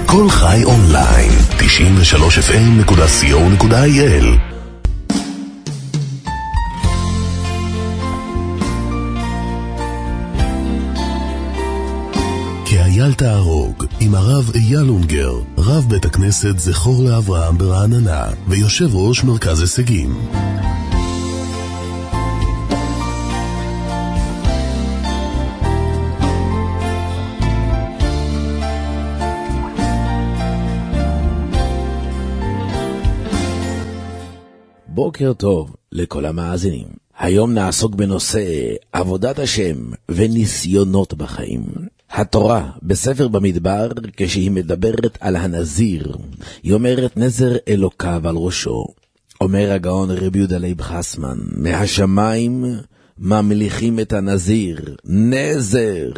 כל חי אונליין, 93fm.co.il. כאייל תהרוג עם הרב אייל אונגר, רב בית הכנסת זכור לאברהם ברעננה ויושב ראש מרכז הישגים. בוקר טוב לכל המאזינים. היום נעסוק בנושא עבודת השם וניסיונות בחיים. התורה בספר במדבר, כשהיא מדברת על הנזיר, היא אומרת נזר אלוקיו על ראשו. אומר הגאון רבי יהודה לייב חסמן, מהשמיים ממליכים את הנזיר, נזר,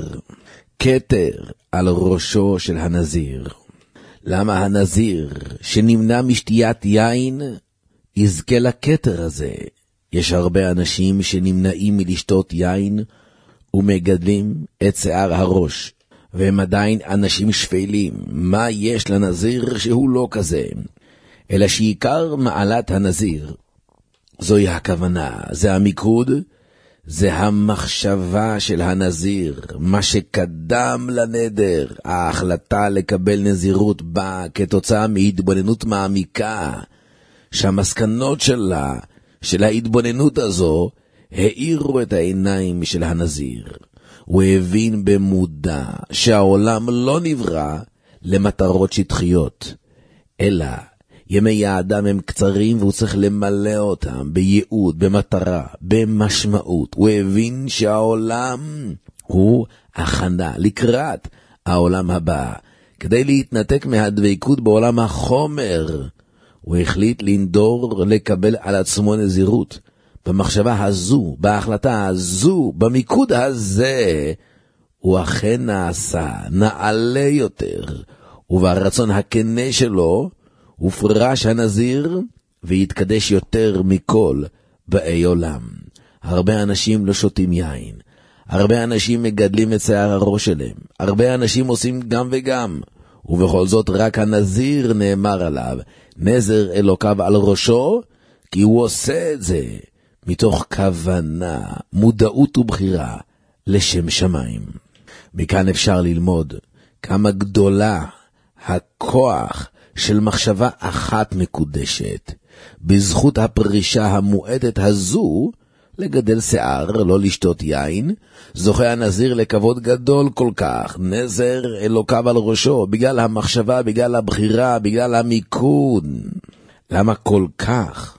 כתר על ראשו של הנזיר. למה הנזיר שנמנע משתיית יין יזכה לכתר הזה? יש הרבה אנשים שנמנעים מלשתות יין ומגדלים את שיער הראש, והם עדיין אנשים שפלים. מה יש לנזיר שהוא לא כזה? אלא שעיקר מעלת הנזיר זוהי הכוונה, זה המיקוד, זה המחשבה של הנזיר, מה שקדם לנדר. ההחלטה לקבל נזירות באה כתוצאה מהתבוננות מעמיקה, שהמסקנות של ההתבוננות הזו האירו את העיניים של הנזיר. הוא הבין במודע שהעולם לא נברא למטרות שטחיות, אלא ימי האדם הם קצרים והוא צריך למלא אותם בייעוד, במטרה, במשמעות. הוא הבין שהעולם הוא הכנה לקראת העולם הבא. כדי להתנתק מהדבקות בעולם החומר, הוא החליט לנדור לקבל על עצמו נזירות. במחשבה הזו, בהחלטה הזו, במיקוד הזה, הוא אכן נעשה נעלה יותר, וברצון הכנה שלו הופרש הנזיר והתקדש יותר מכל באי עולם. הרבה אנשים לא שותים יין, הרבה אנשים מגדלים את שיער הראש שלהם, הרבה אנשים עושים גם וגם, ובכל זאת רק הנזיר נאמר עליו, נזר אלוקיו על ראשו, כי הוא עושה את זה מתוך כוונה, מודעות ובחירה לשם שמיים. מכאן אפשר ללמוד כמה גדולה הכוח של מחשבה אחת מקודשת. בזכות הפרישה המועדת הזו לגדל שיער, לא לשתות יין, זוכה הנזיר לכבוד גדול כל כך. נזר אלוקיו על ראשו, בגלל המחשבה, בגלל הבחירה, בגלל המיקוד. למה כל כך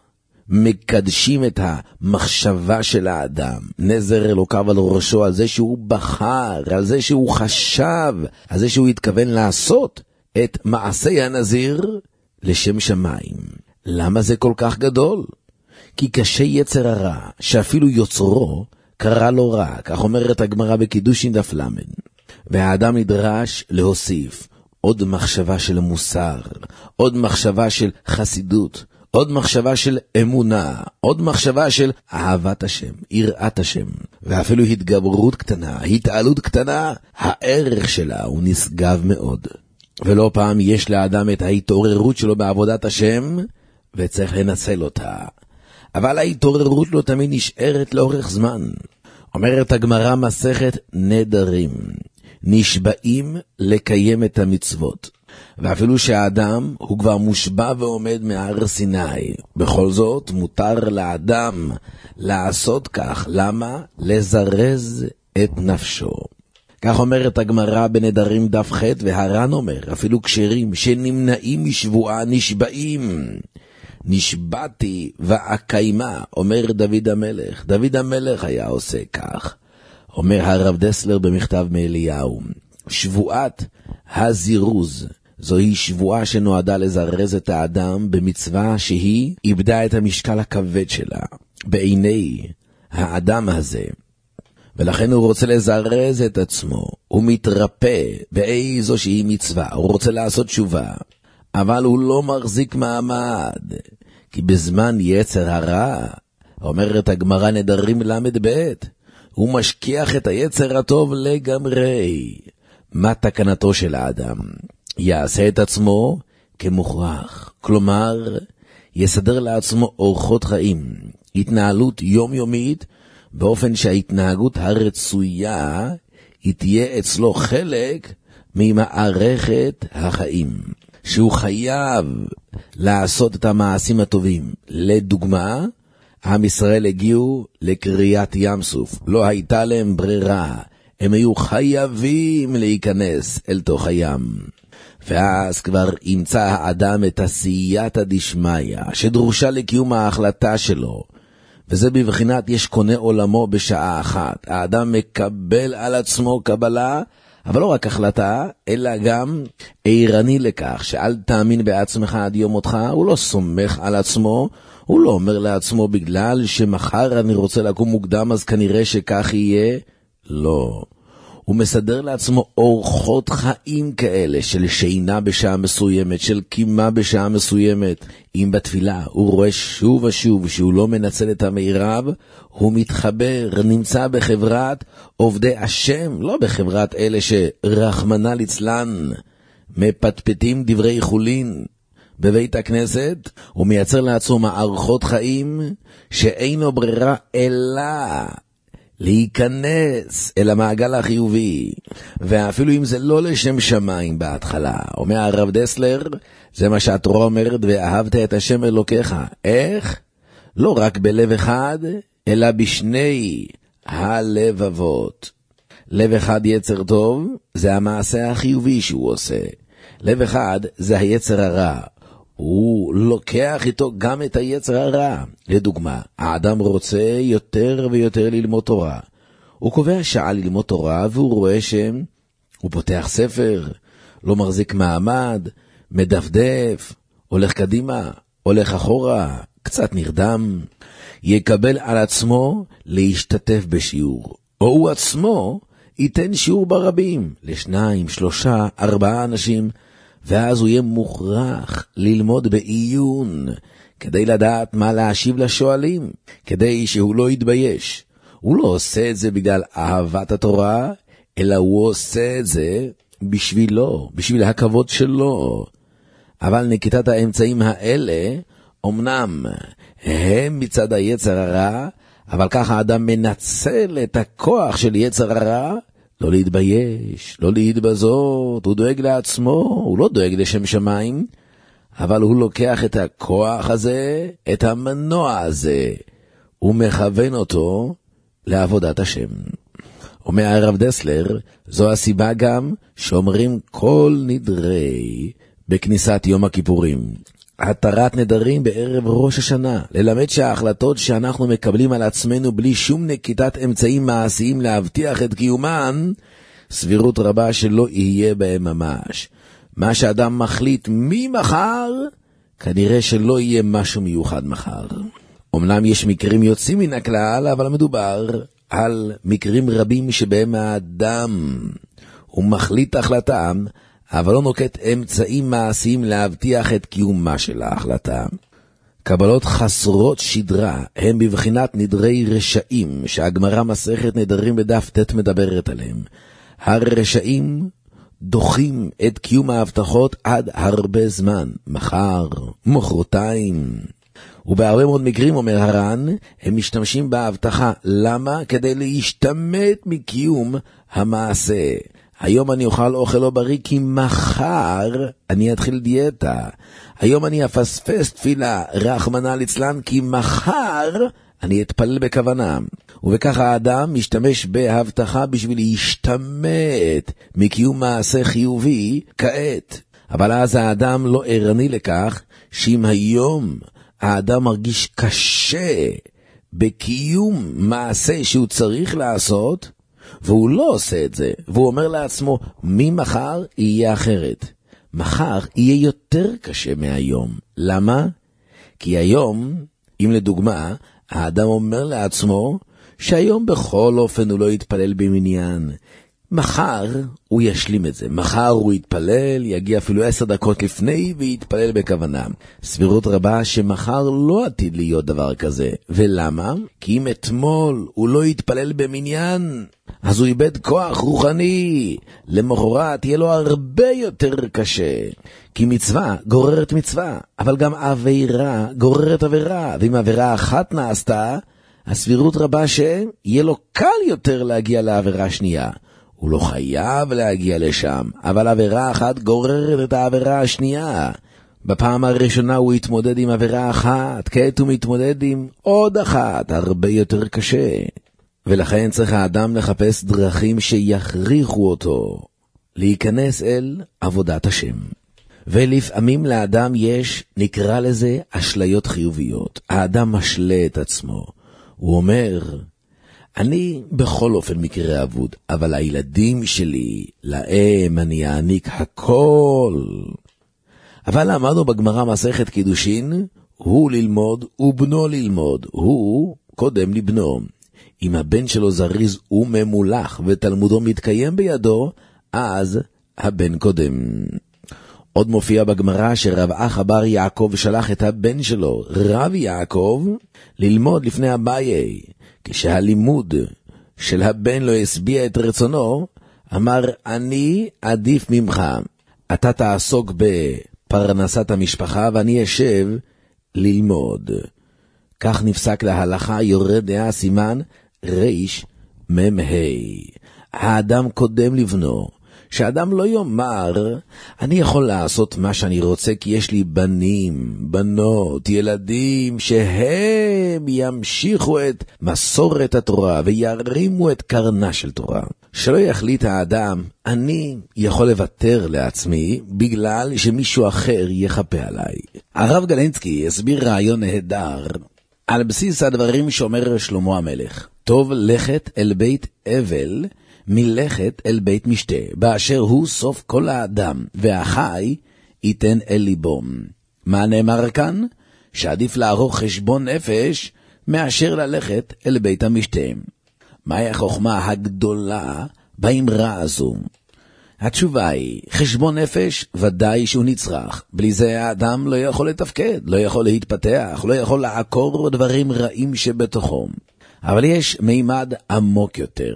מקדשים את המחשבה של האדם? נזר אלוקיו על ראשו, על זה שהוא בחר, על זה שהוא חשב, על זה שהוא התכוון לעשות את מעשי הנזיר לשם שמיים. למה זה כל כך גדול? כי קשה יצר הרע, שאפילו יוצרו קרא לו רע, כך אומרת הגמרא בקידושין דף למד. והאדם נדרש להוסיף עוד מחשבה של מוסר, עוד מחשבה של חסידות, עוד מחשבה של אמונה, עוד מחשבה של אהבת השם, יראת השם, ואפילו התגברות קטנה, התעלות קטנה, הערך שלה הוא נשגב מאוד. ולא פעם יש לאדם את ההתעוררות שלו בעבודת השם, וצריך לנצל אותה. אבל ההתעוררות לא תמיד נשארת לאורך זמן. אומרת הגמרא מסכת נדרים, נשבעים לקיים את המצוות. ואפילו שהאדם הוא כבר מושבע ועומד מהר סיני, בכל זאת מותר לאדם לעשות כך. למה? לזרז את נפשו. כך אומרת הגמרא בנדרים דף ח', והר"ן אומר, אפילו כשרים שנמנעים משבועה נשבעים. נשבעתי ואקיימה, אומר דוד המלך. דוד המלך היה עושה כך. אומר הרב דסלר במכתב מאליהו, שבועת הזירוז, זוהי שבועה שנועדה לזרז את האדם במצווה שהיא איבדה את המשקל הכבד שלה בעיני האדם הזה. ולכן הוא רוצה לזרז את עצמו, הוא מתרפא באיזו שהיא מצווה, הוא רוצה לעשות תשובה, אבל הוא לא מחזיק מעמד, כי בזמן יצר הרע, אומרת הגמרא נדרים למד ב', הוא משכיח את היצר הטוב לגמרי. מה תקנתו של האדם? יעשה את עצמו כמוכרח, כלומר, יסדר לעצמו אורחות חיים, התנהלות יומיומית, באופן שההתנהגות הרצויה היא תהיה אצלו חלק ממערכת החיים, שהוא חייב לעשות את המעשים הטובים. לדוגמה, עם ישראל הגיעו לקריאת ים סוף, לא הייתה להם ברירה, הם היו חייבים להיכנס אל תוך הים. ואז כבר ימצא האדם את הסייעתא דשמיא שדרושה לקיום ההחלטה שלו, וזה בבחינת יש קונה עולמו בשעה אחת. האדם מקבל על עצמו קבלה, אבל לא רק החלטה, אלא גם עירני לכך שאל תאמין בעצמך עד יום מותך. הוא לא סומך על עצמו, הוא לא אומר לעצמו בגלל שמחר אני רוצה לקום מוקדם אז כנראה שכך יהיה. לא. הוא מסדר לעצמו אורחות חיים כאלה של שינה בשעה מסוימת, של קימה בשעה מסוימת. אם בתפילה הוא רואה שוב ושוב שהוא לא מנצל את המערב, הוא מתחבר, נמצא בחברת עובדי השם, לא בחברת אלה שרחמנא ליצלן מפטפטים דברי חולין בבית הכנסת. הוא מייצר לעצמו מערכות חיים שאינו ברירה אלא להיכנס אל המעגל החיובי, ואפילו אם זה לא לשם שמיים בהתחלה. אומר הרב דסלר, זה מה שהתורה אומרת, ואהבת את השם אלוקיך. איך? לא רק בלב אחד, אלא בשני הלבבות. לב אחד יצר טוב, זה המעשה החיובי שהוא עושה. לב אחד זה היצר הרע. הוא לוקח איתו גם את היצר הרע. לדוגמה, האדם רוצה יותר ויותר ללמוד תורה. הוא קובע שעה ללמוד תורה, והוא רואה שהוא פותח ספר, לא מחזיק מעמד, מדפדף, הולך קדימה, הולך אחורה, קצת נרדם. יקבל על עצמו להשתתף בשיעור, או הוא עצמו ייתן שיעור ברבים, 2, 3, 4 אנשים, ואז הוא יהיה מוכרח ללמוד בעיון, כדי לדעת מה להשיב לשואלים, כדי שהוא לא יתבייש. הוא לא עושה את זה בגלל אהבת התורה, אלא הוא עושה את זה בשבילו, בשביל הכבוד שלו. אבל נקיטת האמצעים האלה, אמנם הם מצד היצר הרע, אבל ככה האדם מנצל את הכוח של יצר הרע, לא להתבייש, לא להתבזות. הוא דואג לעצמו, הוא לא דואג לשם שמיים, אבל הוא לוקח את הכוח הזה, את המנוע הזה, הוא מכוון אותו לעבודת השם. אומר הרב דסלר, זו הסיבה גם שאומרים כל נדרי בכניסת יום הכיפורים, התרת נדרים בערב ראש השנה, ללמד שההחלטות שאנחנו מקבלים על עצמנו בלי שום נקיטת אמצעים מעשיים להבטיח את קיומן, סבירות רבה שלא יהיה בהם ממש. מה שאדם מחליט ממחר, כנראה שלא יהיה משהו מיוחד מחר. אמנם יש מקרים יוצאים מן הכלל, אבל מדובר על מקרים רבים שבהם האדם הוא מחליט החלטה, אבל לא נוקט אמצעים מעשיים להבטיח את קיומה של ההחלטה. קבלות חסרות שדרה הם בבחינת נדרי רשעים, שהגמרא מסכת נדרים בדף ט' מדברת עליהם. הרשעים דוחים את קיום ההבטחות עד הרבה זמן, מחר, מחרתיים. ובהרבה מאוד מקרים, אומר הר"ן, הם משתמשים בהבטחה. למה? כדי להשתמט מקיום המעשה. היום אני אוכל אוכל לא בריא, כי מחר אני אתחיל דיאטה. היום אני אפספס תפילה, רחמנא ליצלן, כי מחר אני אתפלל בכוונה. ובכך האדם משתמש בהבטחה בשביל להשתמט מקיום מעשה חיובי כעת. אבל אז האדם לא ערני לכך שאם היום האדם מרגיש קשה בקיום מעשה שהוא צריך לעשות, והוא לא עושה את זה, והוא אומר לעצמו, ממחר יהיה אחרת. מחר יהיה יותר קשה מהיום. למה? כי היום, אם לדוגמה, האדם אומר לעצמו, שהיום בכל אופן הוא לא יתפלל במניין. מחר הוא ישלים את זה, מחר הוא יתפלל, יגיע אפילו 10 דקות לפני ויתפלל בכוונה. סבירות רבה שמחר לא עתיד להיות דבר כזה. ולמה? כי אם אתמול הוא לא יתפלל במניין, אז הוא איבד כוח רוחני, למחרת יהיה לו הרבה יותר קשה. כי מצווה גוררת מצווה, אבל גם עבירה גוררת עבירה, ואם עבירה אחת נעשתה, הסבירות רבה שיהיה לו קל יותר להגיע לעבירה שנייה. הוא לא חייב להגיע לשם, אבל עבירה אחת גוררת את העבירה השנייה. בפעם הראשונה הוא יתמודד עם עבירה אחת, כעת הוא מתמודד עם עוד אחת, הרבה יותר קשה. ולכן צריך האדם לחפש דרכים שיכריחו אותו להיכנס אל עבודת השם. ולפעמים לאדם יש, נקרא לזה, אשליות חיוביות. האדם משלה את עצמו. הוא אומר, אני בכל אופן מקרה אבוד, אבל הילדים שלי, להם אני אעניק הכל. אבל למדנו בגמרא מסכת קידושין, הוא ללמוד ובנו ללמוד, הוא קודם לבנו. אם הבן שלו זריז וממולח ותלמודו מתקיים בידו, אז הבן קודם. עוד מופיע בגמרא שרב אחא בר יעקב שלח את הבן שלו, רב יעקב, ללמוד לפני אביי. כשהלימוד של הבן לא הסביע את רצונו, אמר, אני עדיף ממך. אתה תעסוק בפרנסת המשפחה ואני אשב ללמוד. כך נפסק להלכה יורד דעה סימן ריש ממהי. האדם קודם לבנו. שאדם לא יאמר, אני יכול לעשות מה שאני רוצה כי יש לי בנים, בנות, ילדים, שהם ימשיכו את מסורת התורה וירימו את קרנה של תורה. שלא יחליט האדם, אני יכול לוותר לעצמי בגלל שמישהו אחר יחפה עליי. הרב גלנסקי הסביר רעיון נהדר על בסיס הדברים שאומר שלמה המלך. טוב לכת אל בית אבל, מלכת אל בית משתה, באשר הוא סוף כל האדם, והחי ייתן אל ליבו. מה נאמר כאן? שעדיף לערוך חשבון נפש, מאשר ללכת אל בית המשתה. מהי החוכמה הגדולה באמרה הזו? התשובה היא, חשבון נפש ודאי שהוא נצרך. בלי זה האדם לא יכול לתפקד, לא יכול להתפתח, לא יכול לעקור דברים רעים שבתוכו. אבל יש מימד עמוק יותר.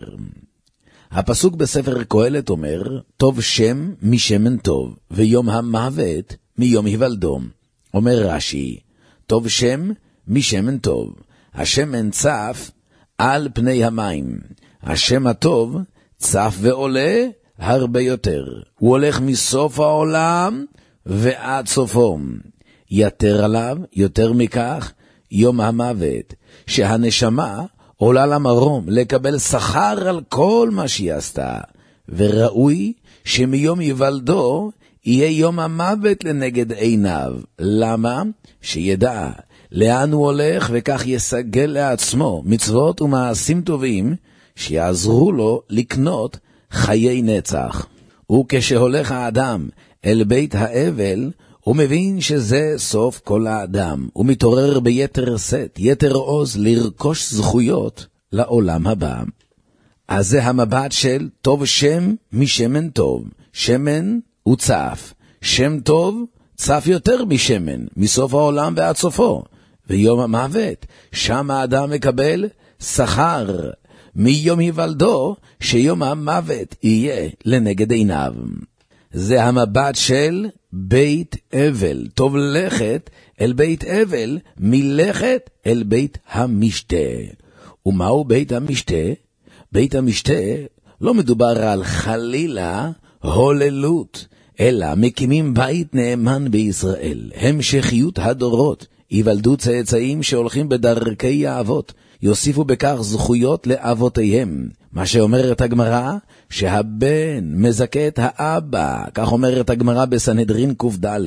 הפסוק בספר קהלת אומר, טוב שם משמן טוב, ויום המוות מיום היוולדו. אומר רש"י, טוב שם משמן טוב, השמן צף על פני המים, השם הטוב צף ועולה הרבה יותר. הוא הולך מסוף העולם ועד סופו. יתר עליו, יותר מכך, יום המוות, שהנשמה עולה למרום לקבל שכר על כל מה שהיא עשתה, וראוי שמיום היוולדו יהיה יום המוות לנגד עיניו. למה? שידע לאן הוא הולך וכך יסגל לעצמו מצוות ומעשים טובים שיעזרו לו לקנות חיי נצח. וכשהולך האדם אל בית האבל, הוא מבין שזה סוף כל האדם, הוא מתעורר ביתר סט, יתר עוז לרכוש זכויות לעולם הבא. אז זה המבט של טוב שם משמן טוב. שמן הוא צף, שם טוב צף יותר משמן, מסוף העולם ועד סופו. ויום המוות, שם האדם מקבל שכר מיום היוולדו, שיום המוות יהיה לנגד עיניו. זה המבט של בית אבל. טוב לכת אל בית אבל, מלכת אל בית המשתה. ומהו בית המשתה? בית המשתה לא מדובר על חלילה הוללות, אלא מקימים בית נאמן בישראל, המשכיות הדורות, ייוולדו צאצאים שהולכים בדרכי האבות, יוסיפו בכך זכויות לאבותיהם. מה שאומרת הגמרא, שהבן מזכה את האבא, כך אומרת הגמרא בסנהדרין ק"ד.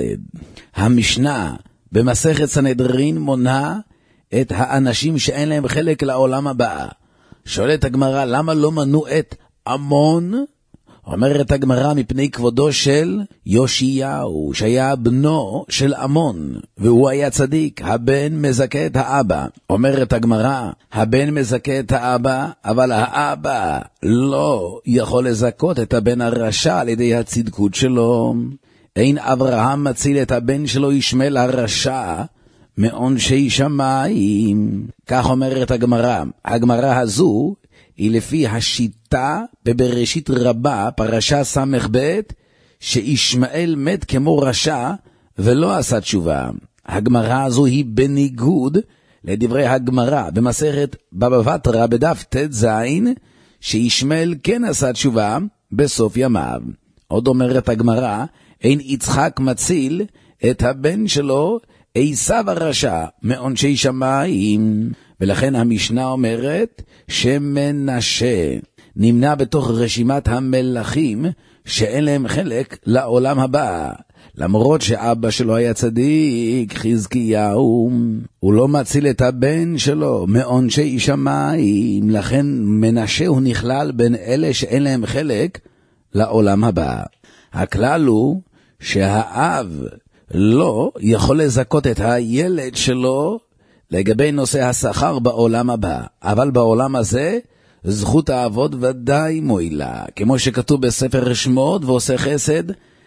המשנה במסכת סנהדרין מונה את האנשים שאין להם חלק לעולם הבא. שואלת הגמרא, למה לא מנו את עמון? אומרת הגמרא מפני כבודו של יאשיהו, שהיה בנו של עמון, והוא היה צדיק, הבן מזכה את האבא. אומרת הגמרא, הבן מזכה את האבא, אבל האבא לא יכול לזכות את הבן הרשע על ידי הצדקות שלו. אין אברהם מציל את הבן שלו ישמעאל הרשע מעונשי שמיים. כך אומרת הגמרא. הגמרא הזו היא לפי השיטה בבראשית רבה, פרשה ס"ב, שישמעאל מת כמו רשע ולא עשה תשובה. הגמרא הזו היא בניגוד לדברי הגמרא במסכת בבא בתרא בדף ט"ז, שישמעאל כן עשה תשובה בסוף ימיו. עוד אומרת הגמרא, אין יצחק מציל את הבן שלו עשיו הרשע מעונשי שמיים. ולכן המשנה אומרת שמנשה נמנע בתוך רשימת המלכים שאין להם חלק לעולם הבא. למרות שאבא שלו היה צדיק, חזקיהו, הוא לא מציל את הבן שלו מעונשי שמיים, לכן מנשה הוא נכלל בין אלה שאין להם חלק לעולם הבא. הכלל הוא שהאב לא יכול לזכות את הילד שלו לגבי נושא השכר בעולם הבא, אבל בעולם הזה זכות האבות ודאי מועילה, כמו שכתוב בספר שמות, ועושה חסד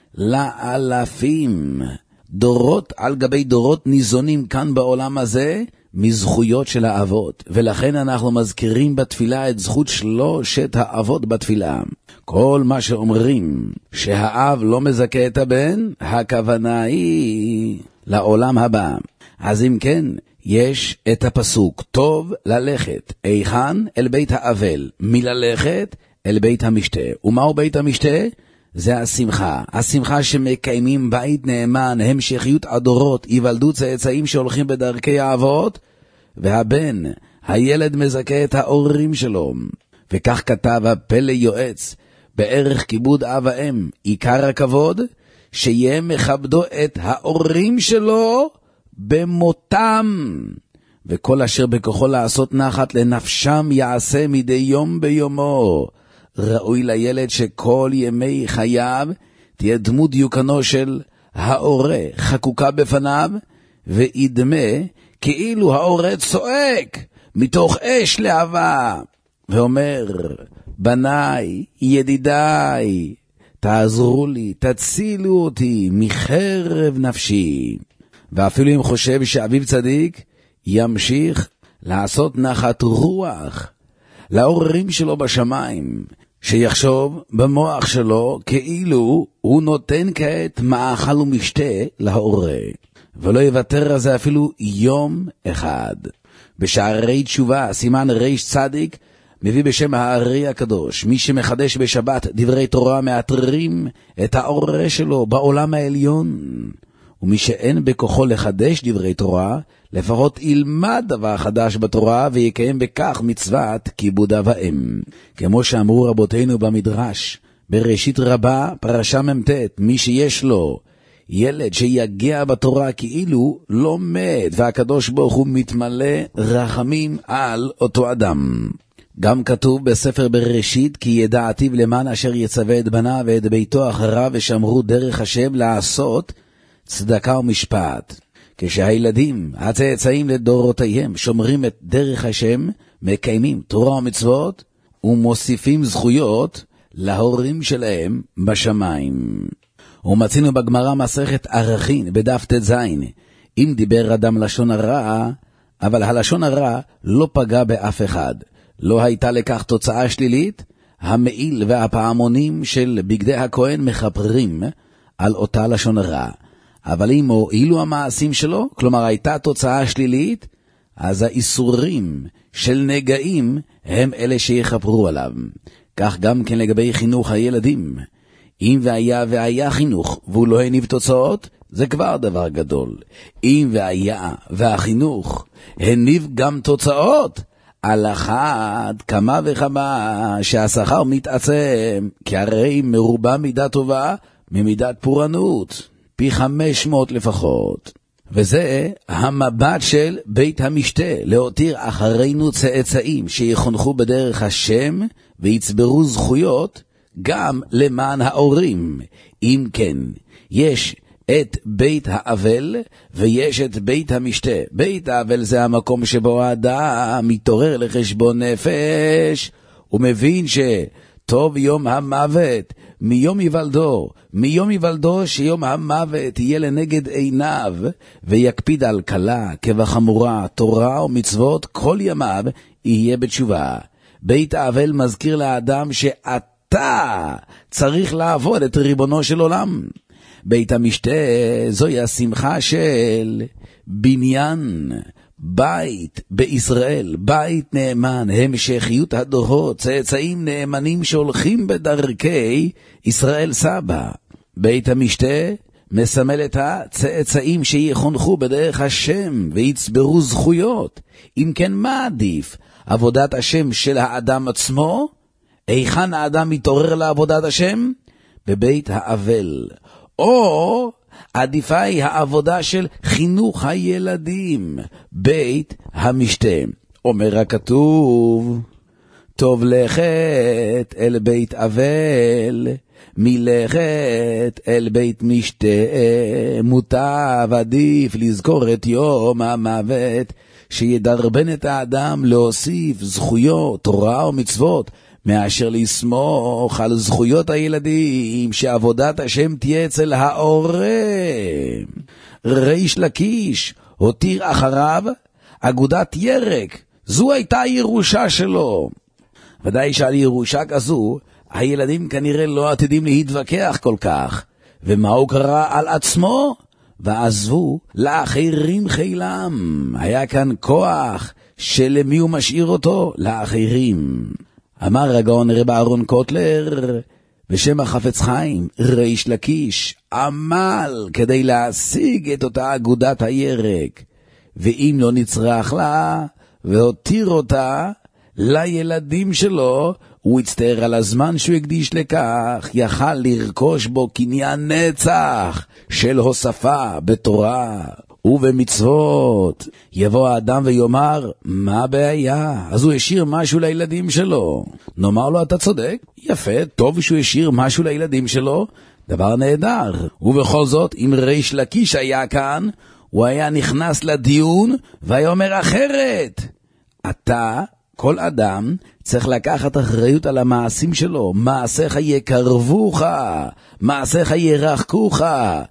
לאלפים. דורות על גבי דורות ניזונים כאן בעולם הזה מזכויות של האבות, ולכן אנחנו מזכירים בתפילה את זכות שלושת האבות בתפילה. כל מה שאומרים שהאב לא מזכה את הבן, הכוונה היא לעולם הבא. אז אם כן, יש את הפסוק, טוב ללכת איכן אל בית האבל, מללכת אל בית המשתה. ומהו בית המשתה? זה השמחה. השמחה שמקיימים בית נאמן, המשכיות הדורות, ייוולדו צאצאים שהולכים בדרכי האבות, והבן, הילד מזכה את ההורים שלו. וכך כתב הפלא יועץ, בערך כיבוד אב ואם, עיקר הכבוד, שיהיה מכבדו את ההורים שלו במותם, וכל אשר בכוחו לעשות נחת לנפשם יעשה מדי יום ביומו. ראוי לילד שכל ימי חייו תהיה דמות דיוקנו של ההורה חקוקה בפניו, וידמה כאילו ההורה צועק מתוך אש להבה ואומר, בניי, ידידיי, תעזרו לי, תצילו אותי מחרב נפשי. ואפילו אם חושב שאביו צדיק, ימשיך לעשות נחת רוח להורים שלו בשמיים, שיחשוב במוח שלו כאילו הוא נותן כעת מאכל ומשתה להורה, ולא יוותר על זה אפילו יום אחד. בשערי תשובה, סימן ריש צדיק, מביא בשם הארי הקדוש, מי שמחדש בשבת דברי תורה מאתרים את ההורה שלו בעולם העליון. ומי שאין בכוחו לחדש דברי תורה, לפחות ילמד דבר חדש בתורה ויקיים בכך מצוות כיבוד אב ואם. כמו שאמרו רבותינו במדרש, בראשית רבה, פרשה מ"ט, מי שיש לו ילד שיגיע בתורה כאילו לומד, והקדוש ברוך הוא מתמלא רחמים על אותו אדם. גם כתוב בספר בראשית, כי ידעתיו למען אשר יצווה את בניו ואת ביתו אחריו, ושמרו דרך השם לעשות צדקה ומשפט. כשהילדים, הצאצאים לדורותיהם, שומרים את דרך השם, מקיימים תורה ומצוות, ומוסיפים זכויות להורים שלהם בשמיים. ומצינו בגמרא מסכת ערכין בדף ט"ז, אם דיבר אדם לשון הרע, אבל הלשון הרע לא פגע באף אחד, לא הייתה לכך תוצאה שלילית, המעיל והפעמונים של בגדי הכהן מחפרים על אותה לשון הרע. אבל אם הועילו המעשים שלו, כלומר הייתה תוצאה שלילית, אז האיסורים של נגעים הם אלה שיחפרו עליו. כך גם כן לגבי חינוך הילדים. אם והיה חינוך והוא לא הניב תוצאות, זה כבר דבר גדול. אם והחינוך הניב גם תוצאות, על אחת כמה וכמה שהשכר מתעצם, כי הרי מרובה מידה טובה ממידת פורענות, פי 500 לפחות. וזה המבט של בית המשתה, להותיר אחרינו צאצאים שיחונכו בדרך השם ויצברו זכויות גם למען ההורים. אם כן, יש את בית האבל ויש את בית המשתה. בית האבל זה המקום שבו האדם מתעורר לחשבון נפש, ומבין שטוב יום המוות מיום היוולדו שיום המוות יהיה לנגד עיניו, ויקפיד על קלה כבחמורה, תורה ומצוות, כל ימיו יהיה בתשובה. בית האבל מזכיר לאדם שאתה צריך לעבוד את ריבונו של עולם. בית המשתה זוהי השמחה של בניין בית בישראל, בית נאמן, המשכיות הדורות, צאצאים נאמנים שהולכים בדרכי ישראל סבא. בית המשתה מסמל את הצאצאים שיחונכו בדרך השם ויצברו זכויות. אם כן, מה עדיף? עבודת השם של האדם עצמו? היכן האדם מתעורר לעבודת השם? בבית האבל. או עדיפה היא העבודה של חינוך הילדים, בית המשתה. אומר הכתוב, טוב לכת אל בית אבל, מלכת אל בית משתה. מוטב עדיף לזכור את יום המוות, שידרבן את האדם להוסיף זכויות, תורה ומצוות, מאשר לסמוך על זכויות הילדים, שעבודת השם תהיה אצל ההורה. ריש לקיש הותיר אחריו אגודת ירק, זו הייתה הירושה שלו. ודאי שעל ירושה כזו הילדים כנראה לא עתידים להתווכח כל כך. ומה הוא קרא על עצמו? ועזבו לאחרים חילם. היה כאן כוח שלמי הוא משאיר אותו? לאחרים. אמר הגאון רב אהרון קוטלר בשם החפץ חיים, ריש לקיש עמל כדי להשיג את אותה אגודת הירק, ואם לא נצרח לה והותיר אותה לילדים שלו, הוא הצטער על הזמן שהוא הקדיש לכך, יכל לרכוש בו קניין נצח של הוספה בתורה ובמצוות. יבוא האדם ויאמר, מה הבעיה? אז הוא השאיר משהו לילדים שלו. נאמר לו, אתה צודק, יפה, טוב שהוא השאיר משהו לילדים שלו, דבר נהדר. ובכל זאת, אם ריש לקיש היה כאן, הוא היה נכנס לדיון והיה אומר אחרת. אתה, כל אדם, צריך לקחת אחריות על המעשים שלו. מעשיך יקרבוך, מעשיך ירחקוך.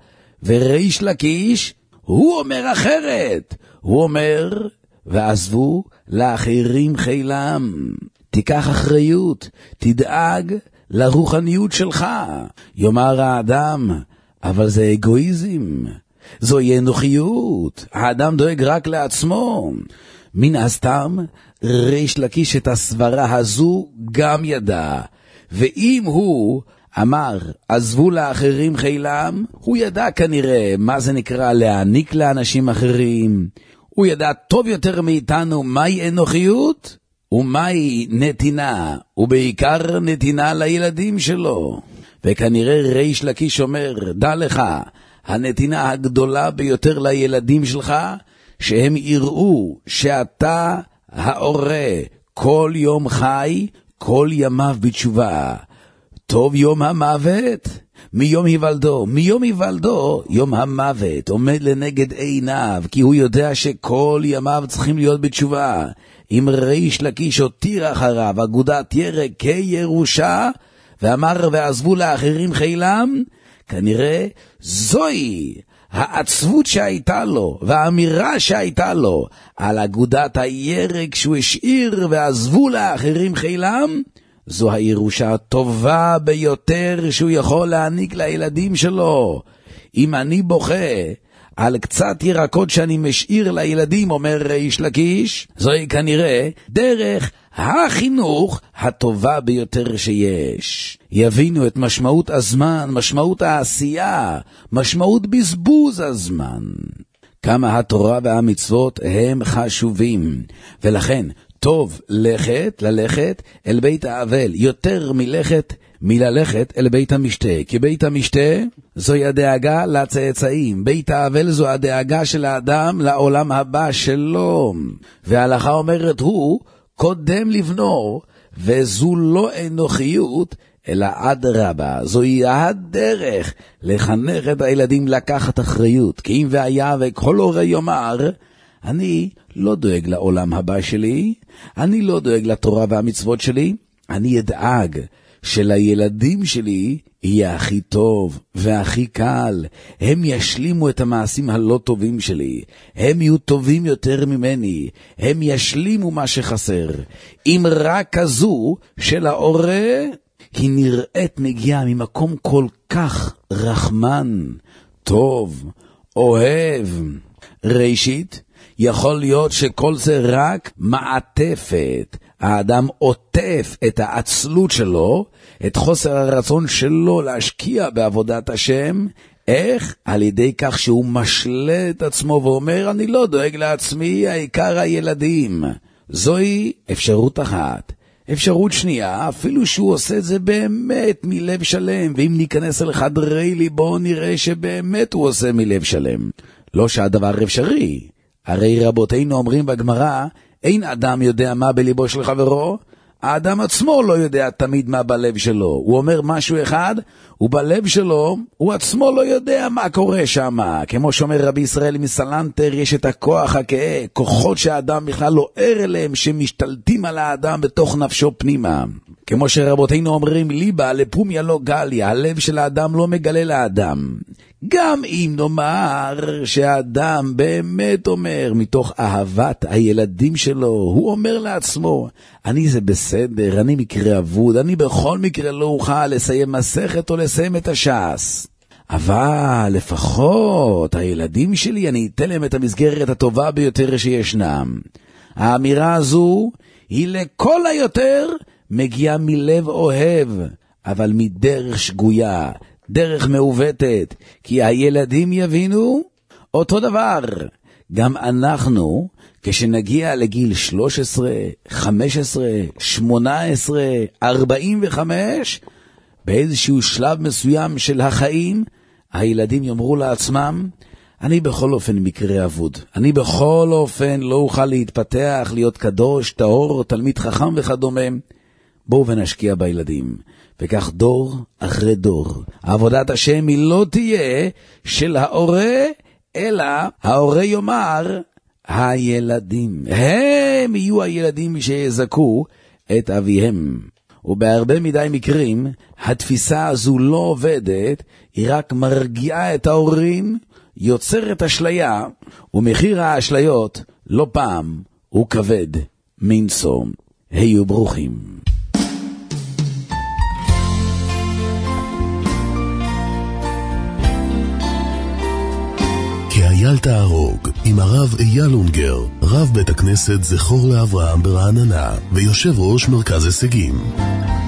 וריש לקיש, הוא אומר אחרת. הוא אומר, ועזבו לאחרים חילם. תיקח אחריות, תדאג לרוחניות שלך. יאמר האדם, אבל זה אגואיזם, זוהי אנוכיות, האדם דואג רק לעצמו. מן הסתם, ריש לקיש את הסברה הזו גם ידע, ואם הוא אמר, עזבו לאחרים חילם, הוא ידע כנראה מה זה נקרא להעניק לאנשים אחרים. הוא ידע טוב יותר מאיתנו מהי אנוכיות ומהי נתינה, ובעיקר נתינה לילדים שלו. וכנראה ריש לקיש אומר, דע לך, הנתינה הגדולה ביותר לילדים שלך, שהם יראו שאתה ההורה כל יום חי, כל ימיו בתשובה. טוב יום המוות מיום היוולדו, יום המוות עומד לנגד עיניו, כי הוא יודע שכל ימיו צריכים להיות בתשובה. אם ריש לקיש הותיר אחריו אגודת ירק כירושה, ואמר ועזבו לאחרים חילם, כנראה זוהי העצבות שהייתה לו, והאמירה שהייתה לו על אגודת הירק שהוא השאיר ועזבו לאחרים חילם, זו הירושה הטובה ביותר שהוא יכול להעניק לילדים שלו. אם אני בוכה על קצת ירקות שאני משאיר לילדים, אומר ריש לקיש, זוהי כנראה דרך החינוך הטובה ביותר שיש. יבינו את משמעות הזמן, משמעות העשייה, משמעות בזבוז הזמן. כמה התורה והמצוות הם חשובים, ולכן טוב ללכת אל בית האבל, יותר מללכת אל בית המשתה. כי בית המשתה זוהי הדאגה לצאצאים, בית האבל זו הדאגה של האדם לעולם הבא שלו. וההלכה אומרת, הוא קודם לבנו, וזו לא אנוכיות, אלא אדרבה, זוהי הדרך לחנך את הילדים לקחת אחריות, כי אם והיה וכל הורה יאמר, אני לא דואג לעולם הבא שלי, אני לא דואג לתורה והמצוות שלי, אני אדאג שלילדים שלי יהיה הכי טוב והכי קל, הם ישלימו את המעשים הלא טובים שלי, הם יהיו טובים יותר ממני, הם ישלימו מה שחסר. אם רק כזו של ההורה, היא נראית מגיעה ממקום כל כך רחמן, טוב, אוהב. ראשית, יכול להיות שכל זה רק מעטפת. האדם עוטף את העצלות שלו, את חוסר הרצון שלו להשקיע בעבודת השם. איך? על ידי כך שהוא משלה את עצמו ואומר, אני לא דואג לעצמי, העיקר הילדים. זוהי אפשרות אחת. אפשרות שנייה, אפילו שהוא עושה את זה באמת מלב שלם, ואם ניכנס אל חדרי ליבו נראה שבאמת הוא עושה מלב שלם. לא שהדבר אפשרי. הרי רבותינו אומרים בגמרא, אין אדם יודע מה בליבו של חברו, האדם עצמו לא יודע תמיד מה בלב שלו. הוא אומר משהו אחד, ובלב שלו, הוא עצמו לא יודע מה קורה שם. כמו שאומר רבי ישראל מסלנטר, יש את הכוח הכאה, כוחות שהאדם בכלל לא ער אליהם, שמשתלטים על האדם בתוך נפשו פנימה. כמו שרבותינו אומרים, ליבה לפומיה לא גליה, הלב של האדם לא מגלה לאדם. גם אם נאמר שהאדם באמת אומר, מתוך אהבת הילדים שלו, הוא אומר לעצמו, אני זה בסדר, אני מקרה אבוד, אני בכל מקרה לא אוכל לסיים מסכת או לסיים את הש"ס. אבל לפחות הילדים שלי, אני אתן להם את המסגרת הטובה ביותר שישנם. האמירה הזו היא לכל היותר מגיעה מלב אוהב, אבל מדרך שגויה, דרך מעוותת, כי הילדים יבינו אותו דבר. גם אנחנו, כשנגיע לגיל 13, 15, 18, 45, באיזשהו שלב מסוים של החיים, הילדים יאמרו לעצמם, אני בכל אופן מקרה אבוד. אני בכל אופן לא אוכל להתפתח, להיות קדוש, טהור, תלמיד חכם וכדומה. בואו ונשקיע בילדים. וכך דור אחרי דור. עבודת השם היא לא תהיה של ההורה, אלא ההורה יאמר, הילדים. הם יהיו הילדים שיזכו את אביהם. ובהרבה מדי מקרים, התפיסה הזו לא עובדת, היא רק מרגיעה את ההורים, יוצרת אשליה, ומחיר האשליות לא פעם הוא כבד מנשוא. היו ברוכים. כי אייל תהרוג עם הרב אייל אונגר, רב בית הכנסת זכור לאברהם ברעננה ויושב ראש מרכז הישגים.